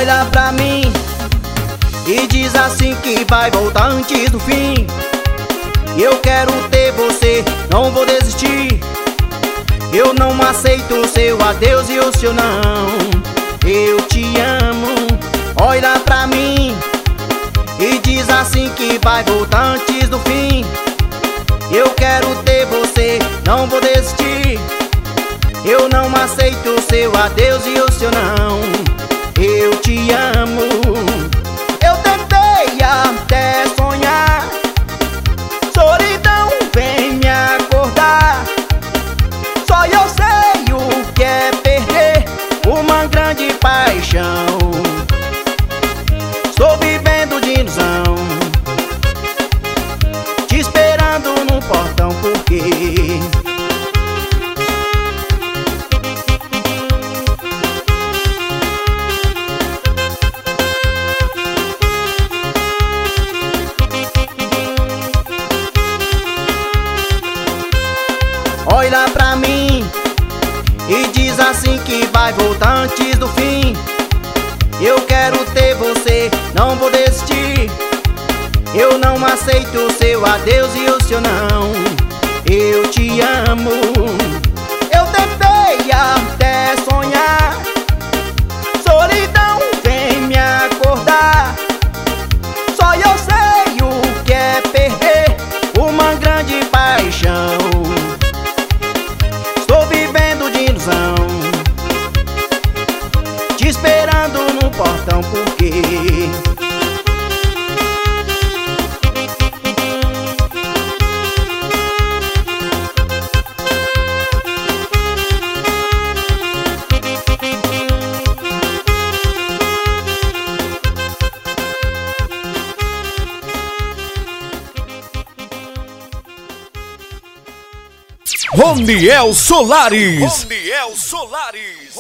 olha pra mim e diz assim que vai voltar antes do fim. Eu quero ter você, não vou desistir. Eu não aceito o seu adeus e o seu não. Eu te amo, olha pra mim e diz assim que vai voltar antes do fim. Eu quero ter você, não vou desistir. Eu não aceito o seu adeus e o seu não. Eu te amo. Eu tentei até sonhar, solidão vem me acordar. Só eu sei o que é perder uma grande paixão. Estou vivendo de ilusão, te esperando no portão, porque olha pra mim e diz assim que vai voltar antes do fim. Eu quero ter você, não vou desistir. Eu não aceito o seu adeus e o seu não. Eu te amo. Eu tentei até sonhar, solidão vem me acordar. Só eu sei o que é perder uma grande paixão. Estou vivendo de ilusão, te esperando no portão, porque Roniel Solares.